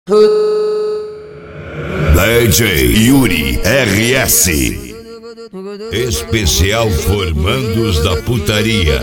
DJ Yuri RS, especial formandos da putaria.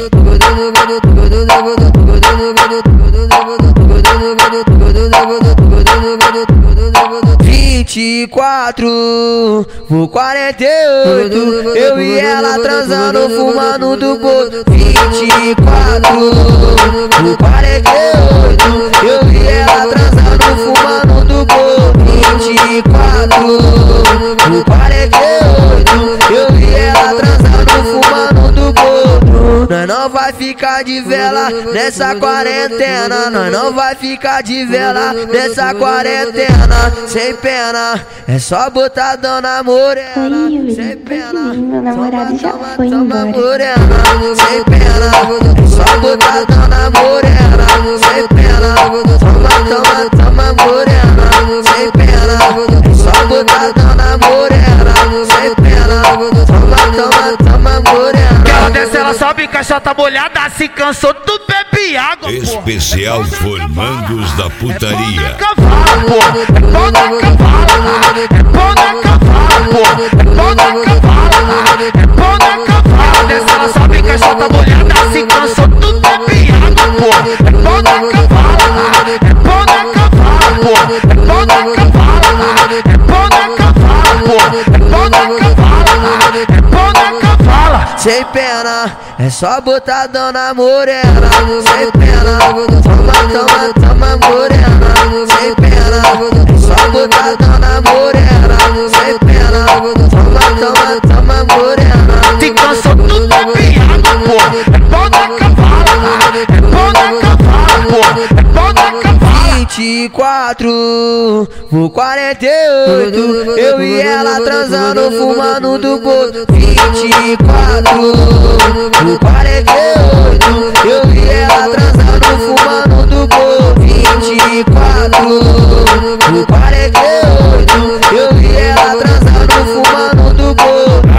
24 por 48, eu e ela transando, fumando do boto. 24 por 48, eu e ela transando, fumando do boto. 24 por 48, eu e ela transando, fumando do boto. Nós não vai ficar de vela nessa quarentena, nós não vai ficar de vela nessa quarentena. Sem pena, é só botadão na morena. Oi, Yuri, sem pena, meu namorado já foi embora. Morena, sem pena, é só botadão na morena. Sem pena, toma morena. Sem pena, é só botadão na morena. Sem pena, toma morena. Ela desce, ela sobe, caixota molhada, se cansou, tudo bebe água, Especial formandos da putaria. é pau na cavala, é pau na cavala, é pau na cavala, é pau na cavala. Desce, ela sobe, caixota molhada, se cansou, tudo bebe água, é pau na cavala, é pau na cavala, é pau na cavala, é pau na cavala, é pau na cavala, é pau na cavala. Sem pena, é só botadão na morena. Sem pena, toma morena. Sem pena, é só botadão na morena. Sem pena, toma morena. Se cansou, tudo bebe água, é pau na cavala, é pau na cavala, é pau na cavala. 24 por 48, eu e ela transando, fumando do boto. 24 por 48, eu e ela transando, fumando do boto. 24 por 48, eu e ela transando, fumando do boto.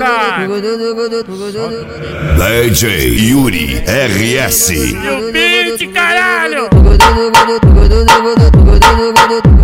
DJ Yuri RS. E o beat, caralho!